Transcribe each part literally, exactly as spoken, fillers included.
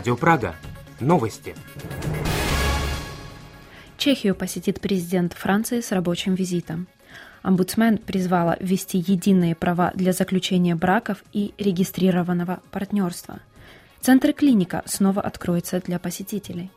Радио Прага. Новости. Чехию посетит президент Франции с рабочим визитом. Омбудсмен призвала ввести единые права для заключения браков и регистрированного партнерства. Центр «Клиника» снова откроется для посетителей.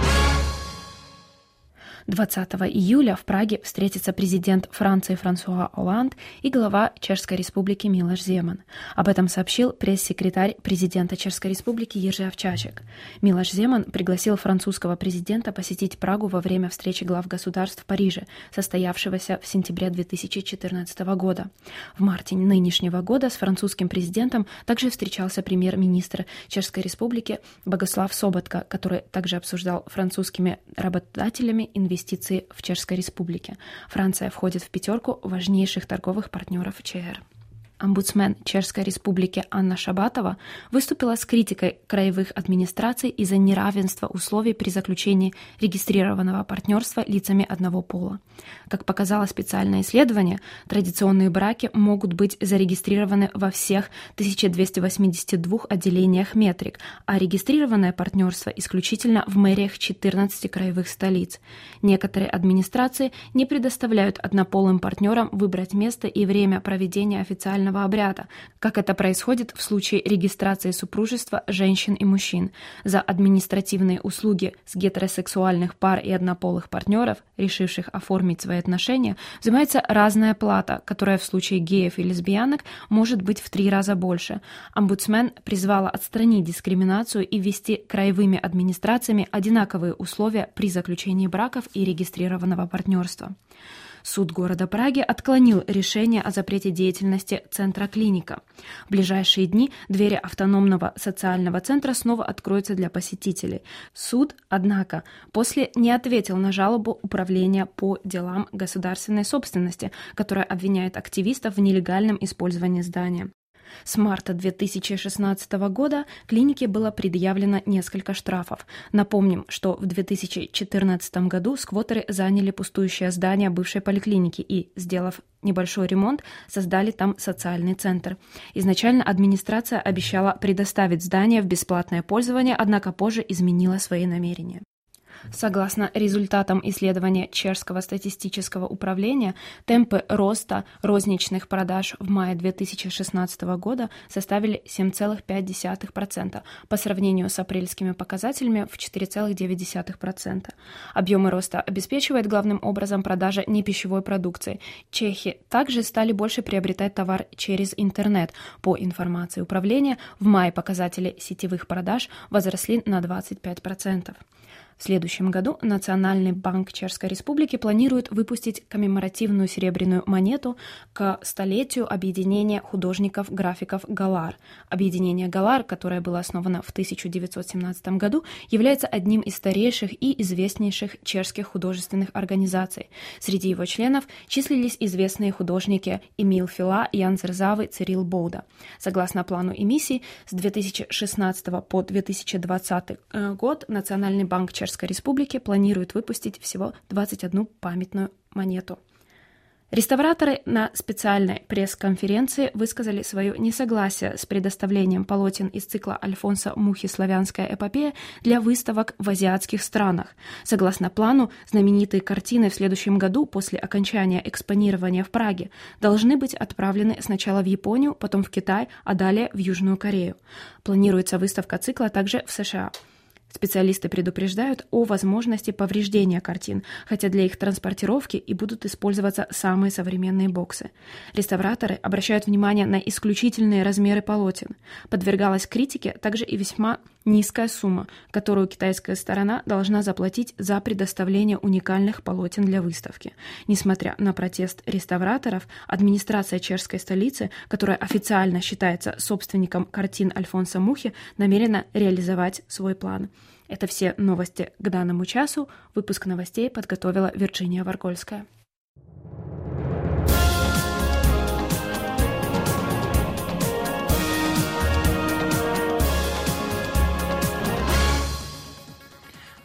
двадцатого июля в Праге встретятся президент Франции Франсуа Олланд и глава Чешской Республики Милош Земан. Об этом сообщил пресс-секретарь президента Чешской Республики Ержи Овчачек. Милош Земан пригласил французского президента посетить Прагу во время встречи глав государств в Париже, состоявшегося в сентябре две тысячи четырнадцатого года. В марте нынешнего года с французским президентом также встречался премьер-министр Чешской Республики Богослав Соботка, который также обсуждал французскими работодателями инвестиции инвестиции в Чешской Республике. Франция входит в пятерку важнейших торговых партнеров ЧР. Омбудсмен Чешской Республики Анна Шабатова выступила с критикой краевых администраций из-за неравенства условий при заключении регистрированного партнерства лицами одного пола. Как показало специальное исследование, традиционные браки могут быть зарегистрированы во всех тысяча двести восемьдесят двух отделениях метрик, а регистрированное партнерство исключительно в мэриях четырнадцати краевых столиц. Некоторые администрации не предоставляют однополым партнерам выбрать место и время проведения официального обряда, как это происходит в случае регистрации супружества женщин и мужчин. За административные услуги с гетеросексуальных пар и однополых партнеров, решивших оформить свои отношения, взимается разная плата, которая в случае геев и лесбиянок может быть в три раза больше. Омбудсмен призвала отстранить дискриминацию и ввести краевыми администрациями одинаковые условия при заключении браков и регистрированного партнерства. Суд города Праги отклонил решение о запрете деятельности Центра «Клиника». В ближайшие дни двери автономного социального центра снова откроются для посетителей. Суд, однако, после не ответил на жалобу Управления по делам государственной собственности, которая обвиняет активистов в нелегальном использовании здания. С марта две тысячи шестнадцатого года клинике было предъявлено несколько штрафов. Напомним, что в две тысячи четырнадцатом году сквотеры заняли пустующее здание бывшей поликлиники и, сделав небольшой ремонт, создали там социальный центр. Изначально администрация обещала предоставить здание в бесплатное пользование, однако позже изменила свои намерения. Согласно результатам исследования Чешского статистического управления, темпы роста розничных продаж в мае две тысячи шестнадцатого года составили семь целых пять десятых процента по сравнению с апрельскими показателями в четыре целых девять десятых процента. Объемы роста обеспечивает главным образом продажа непищевой продукции. Чехи также стали больше приобретать товар через интернет. По информации управления, в мае показатели сетевых продаж возросли на двадцать пять процентов. В следующем году Национальный банк Чешской Республики планирует выпустить коммеморативную серебряную монету к столетию объединения художников-графиков «Галар». Объединение «Галар», которое было основано в тысяча девятьсот семнадцатом году, является одним из старейших и известнейших чешских художественных организаций. Среди его членов числились известные художники Эмил Фила, Ян Зерзавы, Цирил Боуда. Согласно плану эмиссии, с две тысячи шестнадцатого по две тысячи двадцатый год Национальный банк Чешской Чешской Республики планирует выпустить всего двадцать одну памятную монету. Реставраторы на специальной пресс-конференции высказали свое несогласие с предоставлением полотен из цикла Альфонса Мухи «Славянская эпопея» для выставок в азиатских странах. Согласно плану, знаменитые картины в следующем году после окончания экспонирования в Праге должны быть отправлены сначала в Японию, потом в Китай, а далее в Южную Корею. Планируется выставка цикла также в США. Специалисты предупреждают о возможности повреждения картин, хотя для их транспортировки и будут использоваться самые современные боксы. Реставраторы обращают внимание на исключительные размеры полотен. Подвергалась критике также и весьма низкая сумма, которую китайская сторона должна заплатить за предоставление уникальных полотен для выставки. Несмотря на протест реставраторов, администрация чешской столицы, которая официально считается собственником картин Альфонса Мухи, намерена реализовать свой план. Это все новости к данному часу. Выпуск новостей подготовила Вирджиния Варгольская.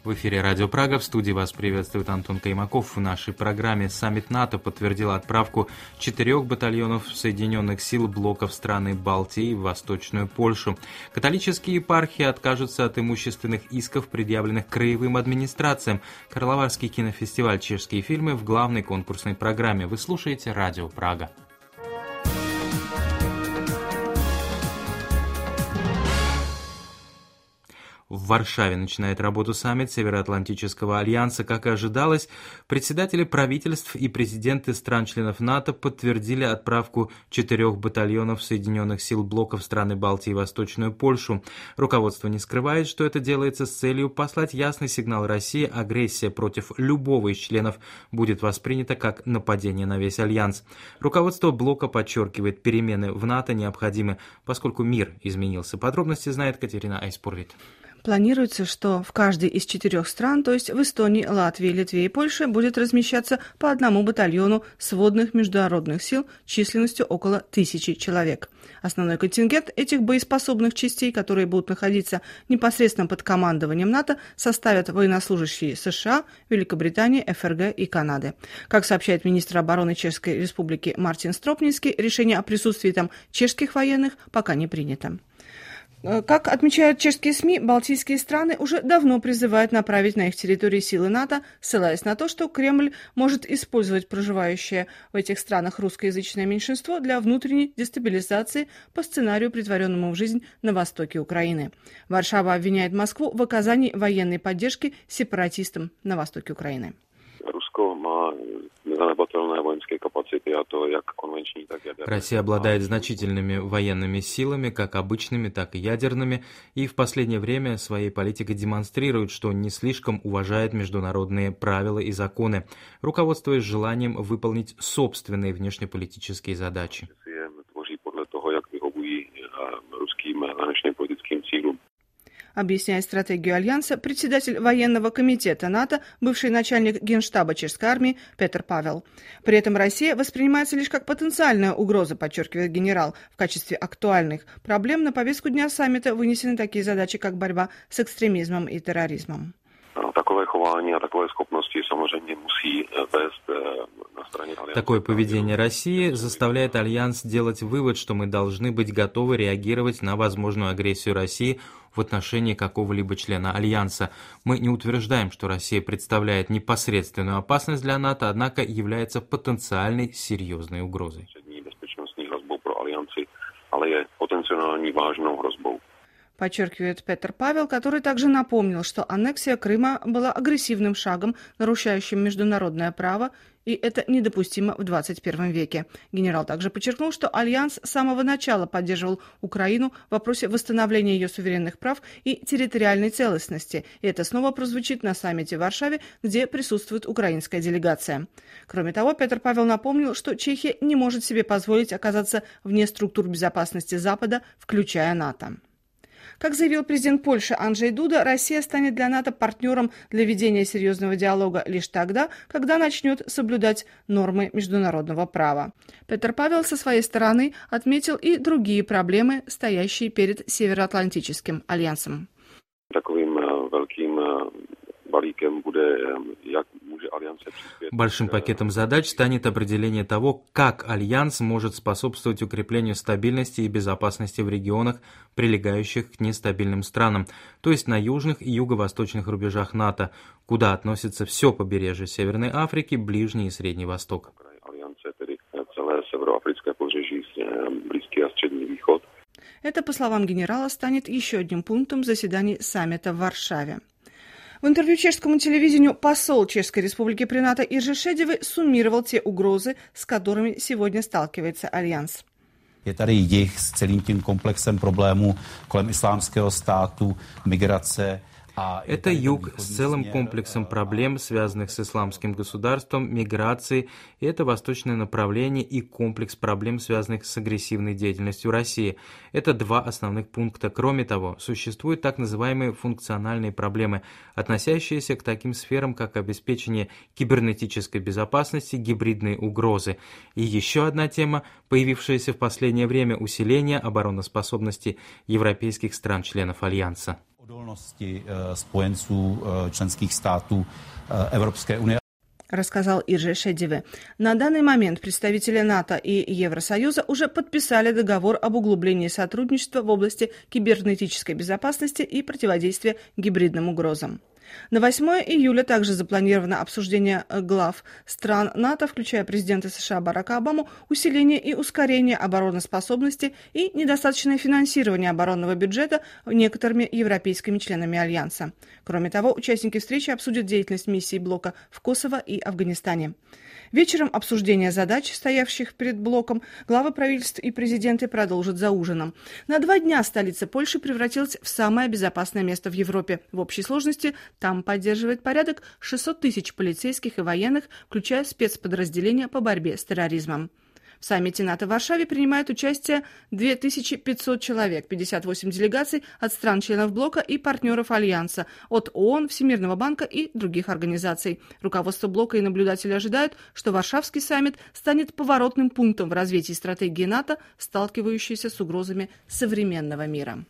В эфире Радио Прага. В студии вас приветствует Антон Каймаков. В нашей программе «Саммит НАТО» подтвердил отправку четырех батальонов Соединенных сил блоков страны Балтии в Восточную Польшу. Католические епархии откажутся от имущественных исков, предъявленных краевым администрациям. Карловарский кинофестиваль «Чешские фильмы» в главной конкурсной программе. Вы слушаете Радио Прага. В Варшаве начинает работу саммит Североатлантического альянса. Как и ожидалось, председатели правительств и президенты стран-членов НАТО подтвердили отправку четырех батальонов Соединенных сил блоков страны Балтии и Восточную Польшу. Руководство не скрывает, что это делается с целью послать ясный сигнал России: агрессия против любого из членов будет воспринята как нападение на весь альянс. Руководство блока подчеркивает, перемены в НАТО необходимы, поскольку мир изменился. Подробности знает Катерина Айспурвит. Планируется, что в каждой из четырех стран, то есть в Эстонии, Латвии, Литве и Польше, будет размещаться по одному батальону сводных международных сил численностью около тысячи человек. Основной контингент этих боеспособных частей, которые будут находиться непосредственно под командованием НАТО, составят военнослужащие США, Великобритании, эф эр гэ и Канады. Как сообщает министр обороны Чешской Республики Мартин Стропницкий, решение о присутствии там чешских военных пока не принято. Как отмечают чешские СМИ, балтийские страны уже давно призывают направить на их территории силы НАТО, ссылаясь на то, что Кремль может использовать проживающее в этих странах русскоязычное меньшинство для внутренней дестабилизации по сценарию, претворенному в жизнь на востоке Украины. Варшава обвиняет Москву в оказании военной поддержки сепаратистам на востоке Украины. Россия обладает значительными военными силами, как обычными, так и ядерными, и в последнее время своей политикой демонстрирует, что не слишком уважает международные правила и законы, руководствуясь желанием выполнить собственные внешнеполитические задачи. Объясняя стратегию Альянса, председатель военного комитета НАТО, бывший начальник Генштаба чешской армии Петр Павел. При этом Россия воспринимается лишь как потенциальная угроза, подчеркивает генерал. В качестве актуальных проблем на повестку дня саммита вынесены такие задачи, как борьба с экстремизмом и терроризмом. Такое поведение России заставляет Альянс делать вывод, что мы должны быть готовы реагировать на возможную агрессию России в отношении какого-либо члена Альянса. Мы не утверждаем, что Россия представляет непосредственную опасность для НАТО, однако является потенциальной серьезной угрозой. Подчеркивает Петр Павел, который также напомнил, что аннексия Крыма была агрессивным шагом, нарушающим международное право, и это недопустимо в двадцать первом веке. Генерал также подчеркнул, что Альянс с самого начала поддерживал Украину в вопросе восстановления ее суверенных прав и территориальной целостности, и это снова прозвучит на саммите в Варшаве, где присутствует украинская делегация. Кроме того, Петр Павел напомнил, что Чехия не может себе позволить оказаться вне структур безопасности Запада, включая НАТО. Как заявил президент Польши Анджей Дуда, Россия станет для НАТО партнером для ведения серьезного диалога лишь тогда, когда начнет соблюдать нормы международного права. Петр Павел со своей стороны отметил и другие проблемы, стоящие перед Североатлантическим альянсом. Большим пакетом задач станет определение того, как Альянс может способствовать укреплению стабильности и безопасности в регионах, прилегающих к нестабильным странам, то есть на южных и юго-восточных рубежах НАТО, куда относится все побережье Северной Африки, Ближний и Средний Восток. Это, по словам генерала, станет еще одним пунктом заседаний саммита в Варшаве. В интервью чешскому телевидению посол Чешской Республики при НАТО Иржи Шедивы суммировал те угрозы, с которыми сегодня сталкивается Альянс. Je tady jich s celým tím komplexem problémů kolem islámského státu, migrace. Это юг с целым комплексом проблем, связанных с исламским государством, миграцией, и это восточное направление и комплекс проблем, связанных с агрессивной деятельностью России. Это два основных пункта. Кроме того, существуют так называемые функциональные проблемы, относящиеся к таким сферам, как обеспечение кибернетической безопасности, гибридные угрозы. И еще одна тема, появившаяся в последнее время, усиление обороноспособности европейских стран-членов Альянса. Рассказал Иржи Шедиве. На данный момент представители НАТО и Евросоюза уже подписали договор об углублении сотрудничества в области кибернетической безопасности и противодействия гибридным угрозам. На восьмое июля также запланировано обсуждение глав стран НАТО, включая президента США Барака Обаму, усиление и ускорение обороноспособности и недостаточное финансирование оборонного бюджета некоторыми европейскими членами Альянса. Кроме того, участники встречи обсудят деятельность миссий блока в Косово и Афганистане. Вечером обсуждение задач, стоявших перед блоком, главы правительств и президенты продолжат за ужином. На два дня столица Польши превратилась в самое безопасное место в Европе. В общей сложности там поддерживает порядок шестьсот тысяч полицейских и военных, включая спецподразделения по борьбе с терроризмом. В саммите НАТО в Варшаве принимают участие две тысячи пятьсот человек, пятьдесят восемь делегаций от стран-членов блока и партнеров Альянса, от ООН, Всемирного банка и других организаций. Руководство блока и наблюдатели ожидают, что Варшавский саммит станет поворотным пунктом в развитии стратегии НАТО, сталкивающейся с угрозами современного мира.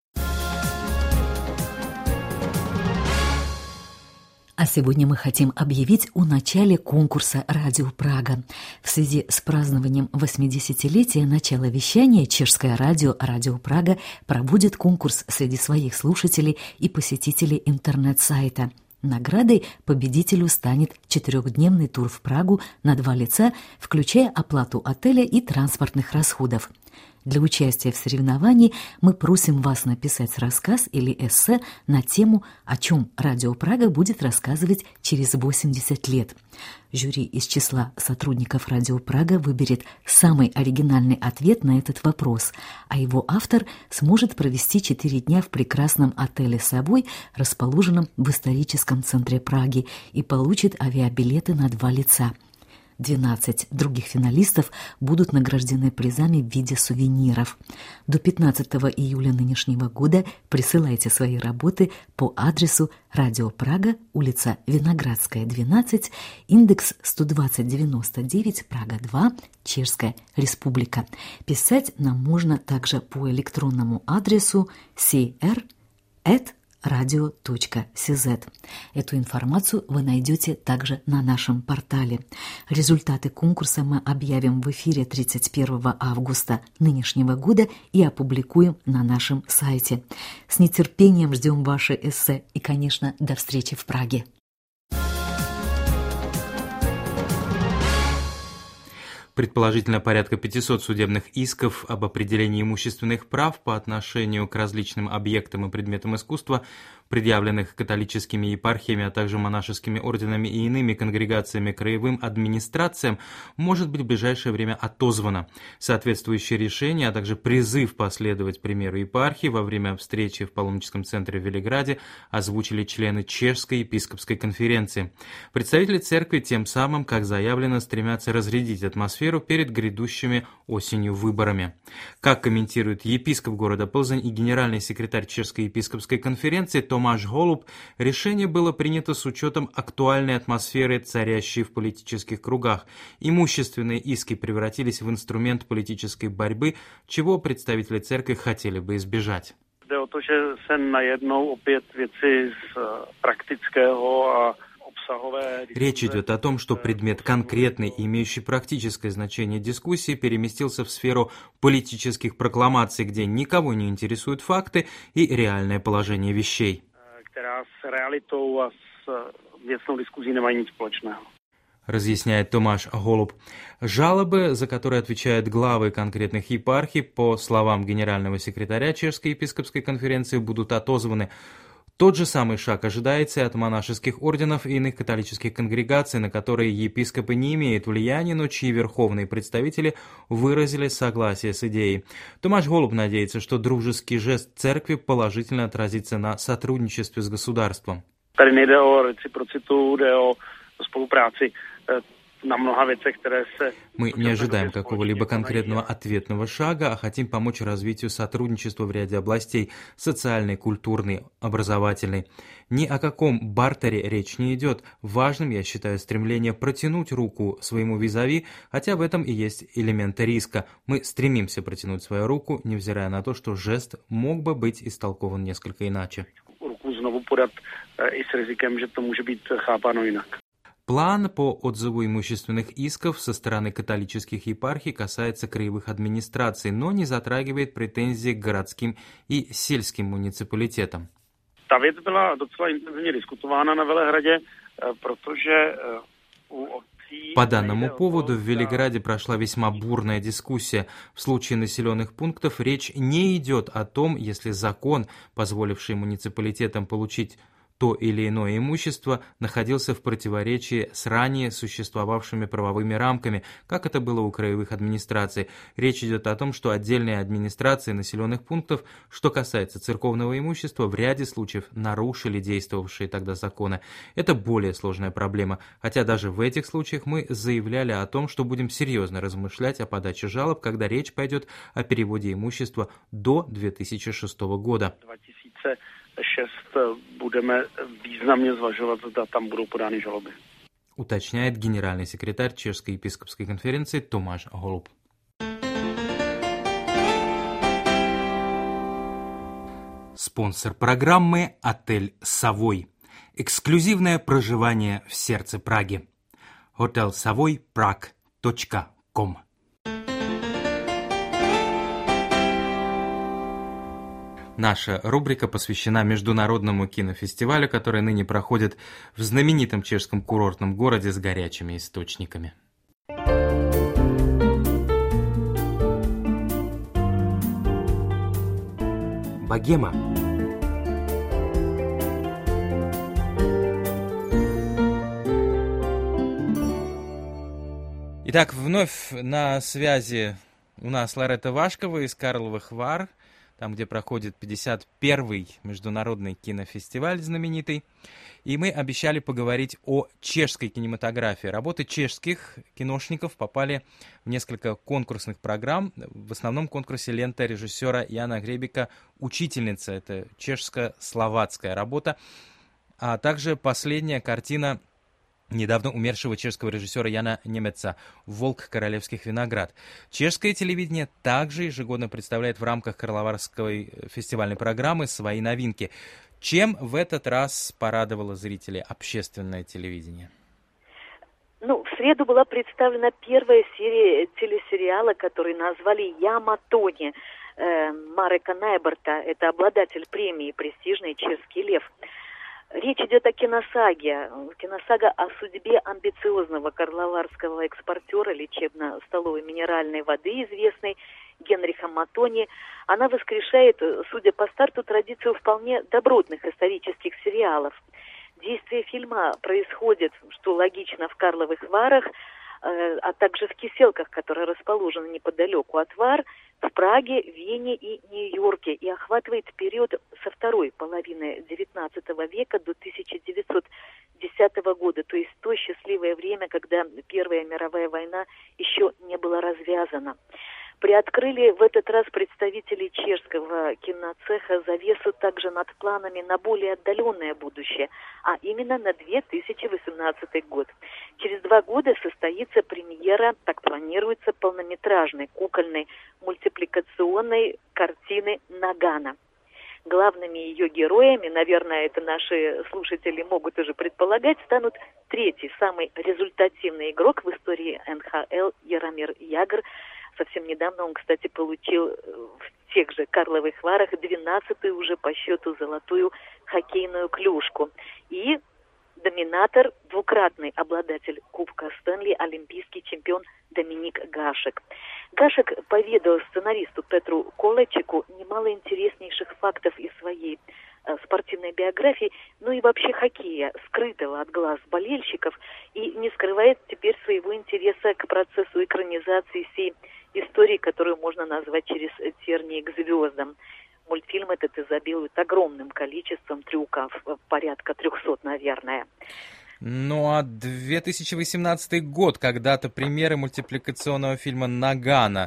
А сегодня мы хотим объявить о начале конкурса «Радио Прага». В связи с празднованием восьмидесятилетия начала вещания чешское радио «Радио Прага» проводит конкурс среди своих слушателей и посетителей интернет-сайта. Наградой победителю станет четырехдневный тур в Прагу на два лица, включая оплату отеля и транспортных расходов. Для участия в соревновании мы просим вас написать рассказ или эссе на тему, о чем Радио Прага будет рассказывать через восемьдесят лет. Жюри из числа сотрудников Радио Прага выберет самый оригинальный ответ на этот вопрос, а его автор сможет провести четыре дня в прекрасном отеле «Совой», расположенном в историческом центре Праги, и получит авиабилеты на два лица. двенадцать других финалистов будут награждены призами в виде сувениров. До пятнадцатого июля нынешнего года присылайте свои работы по адресу Радио Прага, улица Виноградская, двенадцать, индекс сто двадцать девяносто девять, Прага два, Чешская Республика. Писать нам можно также по электронному адресу си эр эт радио точка си зет. Эту информацию вы найдете также на нашем портале. Результаты конкурса мы объявим в эфире тридцать первого августа нынешнего года и опубликуем на нашем сайте. С нетерпением ждем ваши эссе и, конечно, до встречи в Праге. Предположительно, порядка пятисот судебных исков об определении имущественных прав по отношению к различным объектам и предметам искусства, предъявленных католическими епархиями, а также монашескими орденами и иными конгрегациями краевым администрациям, может быть в ближайшее время отозвано. Соответствующее решение, а также призыв последовать примеру епархии во время встречи в паломническом центре в Велиграде озвучили члены Чешской епископской конференции. Представители церкви тем самым, как заявлено, стремятся разрядить атмосферу перед грядущими осенью выборами. Как комментирует епископ города Плзень и генеральный секретарь Чешской епископской конференции Томаш Голуб, решение было принято с учетом актуальной атмосферы, царящей в политических кругах. Имущественные иски превратились в инструмент политической борьбы, чего представители церкви хотели бы избежать. Jde o to, že se najednou opět věci z praktického a Речь идет о том, что предмет конкретный и имеющий практическое значение дискуссии переместился в сферу политических прокламаций, где никого не интересуют факты и реальное положение вещей. Разъясняет Томаш Голуб. Жалобы, за которые отвечают главы конкретных епархий, по словам генерального секретаря Чешской епископской конференции, будут отозваны. Тот же самый шаг ожидается и от монашеских орденов и иных католических конгрегаций, на которые епископы не имеют влияния, но чьи верховные представители выразили согласие с идеей. Томаш Голуб надеется, что дружеский жест церкви положительно отразится на сотрудничестве с государством. Tady nejde o reciprocitu, jde o spolupráci на много věcech, které se... Мы не ожидаем какого-либо конкретного ответного шага, а хотим помочь развитию сотрудничества в ряде областей – социальной, культурной, образовательной. Ни о каком бартере речь не идет. Важным, я считаю, стремление протянуть руку своему визави, хотя в этом и есть элемент риска. Мы стремимся протянуть свою руку, невзирая на то, что жест мог бы быть истолкован несколько иначе. podat i s rizikem, že to může být chápáno jinak. План по отзыву имущественных исков со стороны католических епархий касается краевых администраций, но не затрагивает претензии к городским и сельским муниципалитетам. Ta věc byla docela intenzivně diskutována na Velehradě, protože u obcí... По данному поводу в Велиграде прошла весьма бурная дискуссия. В случае населенных пунктов речь не идет о том, если закон, позволивший муниципалитетам получить то или иное имущество, находился в противоречии с ранее существовавшими правовыми рамками, как это было у краевых администраций. Речь идет о том, что отдельные администрации населенных пунктов, что касается церковного имущества, в ряде случаев нарушили действовавшие тогда законы. Это более сложная проблема, хотя даже в этих случаях мы заявляли о том, что будем серьезно размышлять о подаче жалоб, когда речь пойдет о переводе имущества до две тысячи шестого года. šest budeme významně zvažovat, zda tam budou podány žaloby. Уточняет генеральный секретарь Чешской епископской конференции Томаш Голуб. Спонсор программы – отель «Совой». Эксклюзивное проживание в сердце Праги. Hotel Savoy Prague точка ком. Наша рубрика посвящена международному кинофестивалю, который ныне проходит в знаменитом чешском курортном городе с горячими источниками. Богема. Итак, вновь на связи у нас Лоретта Вашкова из Карловых Вар, там, где проходит пятьдесят первый международный кинофестиваль знаменитый. И мы обещали поговорить о чешской кинематографии. Работы чешских киношников попали в несколько конкурсных программ. В основном конкурсе лента режиссера Яна Гребека «Учительница». Это чешско-словацкая работа. А также последняя картина недавно умершего чешского режиссера Яна Немеца «Волк королевских виноград». Чешское телевидение также ежегодно представляет в рамках Карловарской фестивальной программы свои новинки. Чем в этот раз порадовало зрителей общественное телевидение? Ну, в среду была представлена первая серия телесериала, который назвали «Я Матони» э, Марека Найберта. Это обладатель премии «Престижный чешский лев». Речь идет о киносаге. Киносага о судьбе амбициозного карловарского экспортера лечебно-столовой минеральной воды, известной Генриха Матони. Она воскрешает, судя по старту, традицию вполне добротных исторических сериалов. Действие фильма происходит, что логично, в Карловых Варах, а также в Киселках, которые расположены неподалеку от Вар, в Праге, Вене и Нью-Йорке, и охватывает период со второй половины девятнадцатого века до тысяча девятьсот десятого года, то есть то счастливое время, когда Первая мировая война еще не была развязана. Приоткрыли в этот раз представители чешского киноцеха завесу также над планами на более отдаленное будущее, а именно на две тысячи восемнадцатый год. Через два года состоится премьера, так планируется, полнометражной кукольной мультипликационной картины «Нагана». Главными ее героями, наверное, это наши слушатели могут уже предполагать, станут третий, самый результативный игрок в истории эн ха эл Яромир Ягр. Совсем недавно он, кстати, получил в тех же Карловых Варах двенадцатую уже по счету золотую хоккейную клюшку. И доминатор, двукратный обладатель Кубка Стэнли, олимпийский чемпион Доминик Гашек. Гашек поведал сценаристу Петру Колечику немало интереснейших фактов из своей э, спортивной биографии, ну и вообще хоккея, скрытого от глаз болельщиков, и не скрывает теперь своего интереса к процессу экранизации всей истории, которую можно назвать через тернии к звездам. Мультфильм этот изобилует огромным количеством трюков, порядка трехсот, наверное. Ну а две тысячи восемнадцатый год, когда-то премьеры мультипликационного фильма «Нагана».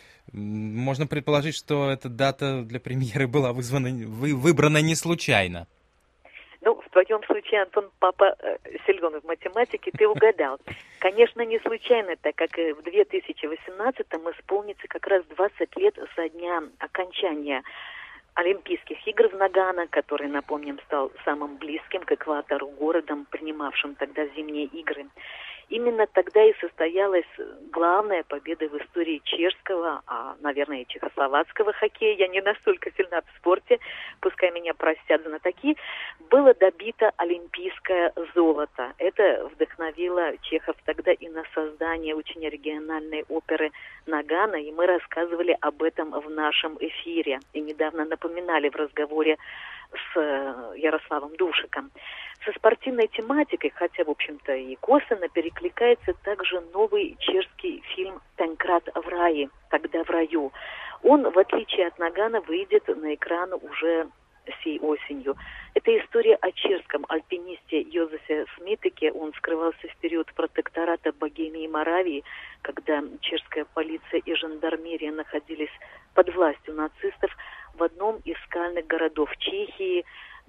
Можно предположить, что эта дата для премьеры была вызвана, вы, выбрана не случайно. Ну, в твоем случае, Антон, папа э, силен в математике, ты угадал. Конечно, не случайно, так как в две тысячи восемнадцатом исполнится как раз двадцать лет со дня окончания Олимпийских игр в Нагано, который, напомним, стал самым близким к экватору городом, принимавшим тогда зимние игры. Именно тогда и состоялась главная победа в истории чешского, а, наверное, и чехословацкого хоккея. Я не настолько сильна в спорте, пускай меня простят знатоки. Было добито олимпийское золото. Это вдохновило чехов тогда и на создание очень оригинальной оперы «Нагано», и мы рассказывали об этом в нашем эфире. И недавно напоминали в разговоре с Ярославом Душиком. Со спортивной тематикой, хотя, в общем-то, и косвенно перекликается также новый чешский фильм «Тенкрат в рае», «Тогда в раю». Он, в отличие от Нагано, выйдет на экран уже сей осенью. Это история о чешском альпинисте Йозефе Смитеке. Он скрывался в период протектората Богемии и Моравии, когда чешская полиция и жандармерия находились под властью нацистов в одном из скальных городов Чехии,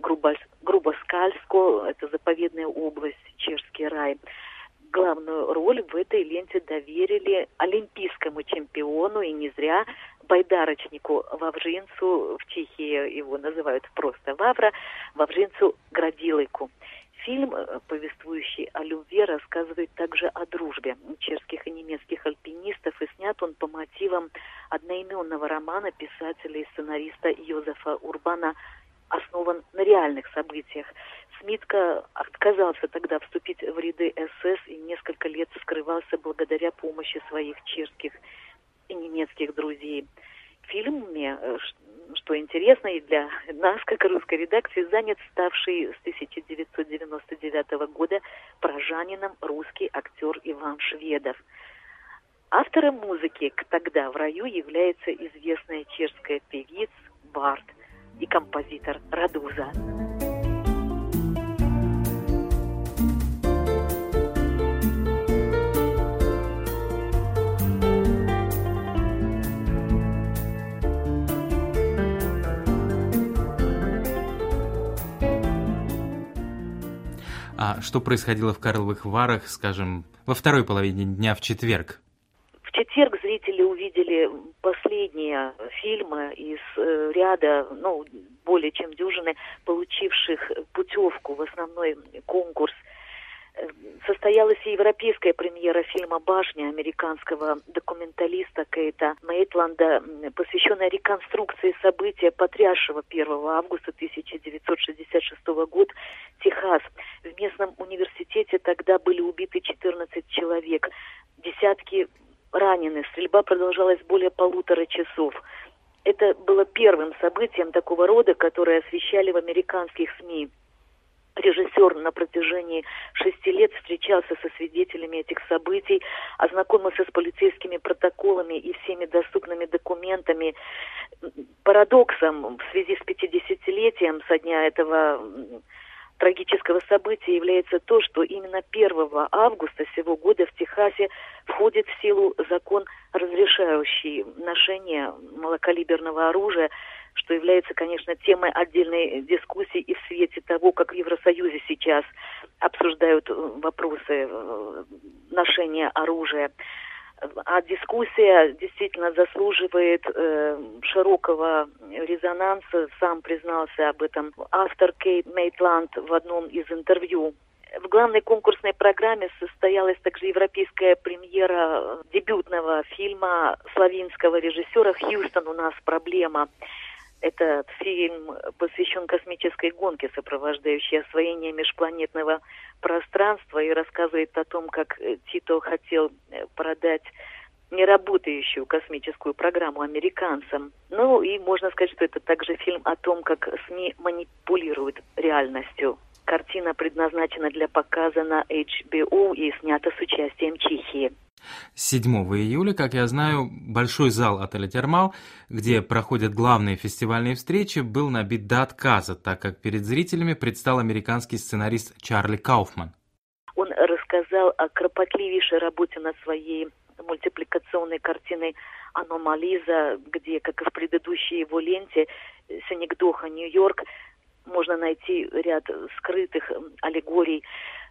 Грубоскальско, это заповедная область, чешский рай. Главную роль в этой ленте доверили олимпийскому чемпиону, и не зря, байдарочнику Вавринцу, в Чехии его называют просто Вавра, Вавринцу Градилыку. Фильм, повествующий о любви, рассказывает также о дружбе чешских и немецких альпинистов, и снят он по мотивам одноименного романа писателя и сценариста Йозефа Урбана, основан на реальных событиях. Смитка отказался тогда вступить в ряды эс эс и несколько лет скрывался благодаря помощи своих чешских и немецких друзей. В фильме, что интересно и для нас, как русской редакции, занят ставший с тысяча девятьсот девяносто девятого года прожанином русский актер Иван Шведов. Автором музыки к «Тогда в раю» является известная чешская певица Бард и композитор Радуза. А что происходило в Карловых Варах, скажем, во второй половине дня в четверг? В четверг зрители увидели последние фильмы из э, ряда, ну, более чем дюжины, получивших путевку в основной конкурс. Состоялась и европейская премьера фильма «Башня» американского документалиста Кейта Мейтланда, посвященная реконструкции события, потрясшего первого августа тысяча девятьсот шестьдесят шестого года Техас. В местном университете тогда были убиты четырнадцать человек, десятки ранены. Стрельба продолжалась более полутора часов. Это было первым событием такого рода, которое освещали в американских СМИ. Режиссер на протяжении шести лет встречался со свидетелями этих событий, ознакомился с полицейскими протоколами и всеми доступными документами. Парадоксом в связи с пятидесятилетием со дня этого трагического события является то, что именно первого августа сего года в Техасе входит в силу закон, разрешающий ношение малокалиберного оружия, что является, конечно, темой отдельной дискуссии и в свете того, как в Евросоюзе сейчас обсуждают вопросы ношения оружия. А дискуссия действительно заслуживает э, широкого резонанса. Сам признался об этом автор Кейт Мейтланд в одном из интервью. В главной конкурсной программе состоялась также европейская премьера дебютного фильма словенского режиссера «Хьюстон, у нас проблема». Этот фильм посвящен космической гонке, сопровождающей освоение межпланетного пространства, и рассказывает о том, как Тито хотел продать неработающую космическую программу американцам. Ну и можно сказать, что это также фильм о том, как СМИ манипулируют реальностью. Картина предназначена для показа на эйч би о и снята с участием Чехии. седьмого июля, как я знаю, большой зал отеля «Термал», где проходят главные фестивальные встречи, был набит до отказа, так как перед зрителями предстал американский сценарист Чарли Кауфман. Он рассказал о кропотливейшей работе над своей мультипликационной картиной «Аномализа», где, как и в предыдущей его ленте «Синекдоха, Нью-Йорк», можно найти ряд скрытых аллегорий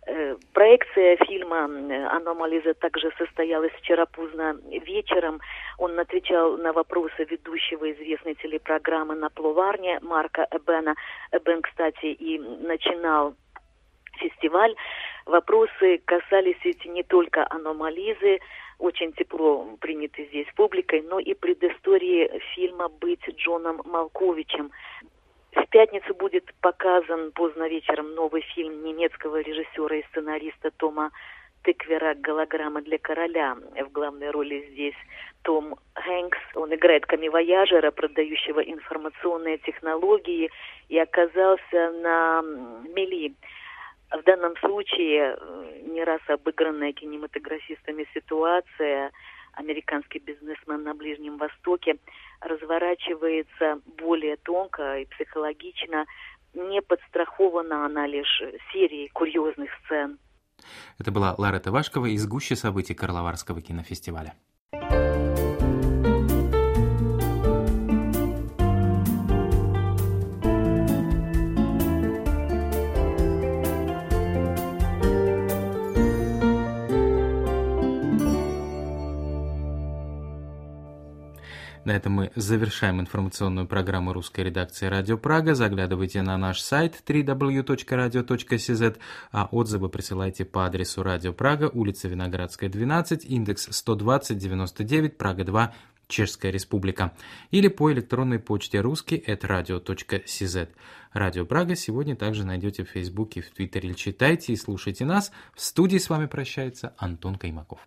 Проекция фильма «Аномализа» также состоялась вчера поздно вечером. Он отвечал на вопросы ведущего известной телепрограммы «На пловарне» Марка Эбена. Эбен, кстати, и начинал фестиваль. Вопросы касались ведь не только «Аномализы», очень тепло приняты здесь публикой, но и предыстории фильма «Быть Джоном Малковичем». В пятницу будет показан поздно вечером новый фильм немецкого режиссера и сценариста Тома Тыквера «Голограмма для короля». В главной роли здесь Том Хэнкс. Он играет камевояжера, продающего информационные технологии, и оказался на мели. В данном случае не раз обыгранная кинематографистами ситуация, американский бизнесмен на Ближнем Востоке, разворачивается более тонко и психологично. Не подстрахована она лишь серией курьезных сцен. Это была Ларета Вашкова из гущи событий Карловарского кинофестиваля. На этом мы завершаем информационную программу русской редакции «Радио Прага». Заглядывайте на наш сайт дабл ю дабл ю дабл ю точка радио точка си зет, а отзывы присылайте по адресу Радио Прага, улица Виноградская, двенадцать, индекс сто двадцать девяносто девять, Прага два, Чешская Республика. Или по электронной почте русский эт радио точка си зет. Радио Прага сегодня также найдете в Фейсбуке, в Твиттере. Читайте и слушайте нас. В студии с вами прощается Антон Каймаков.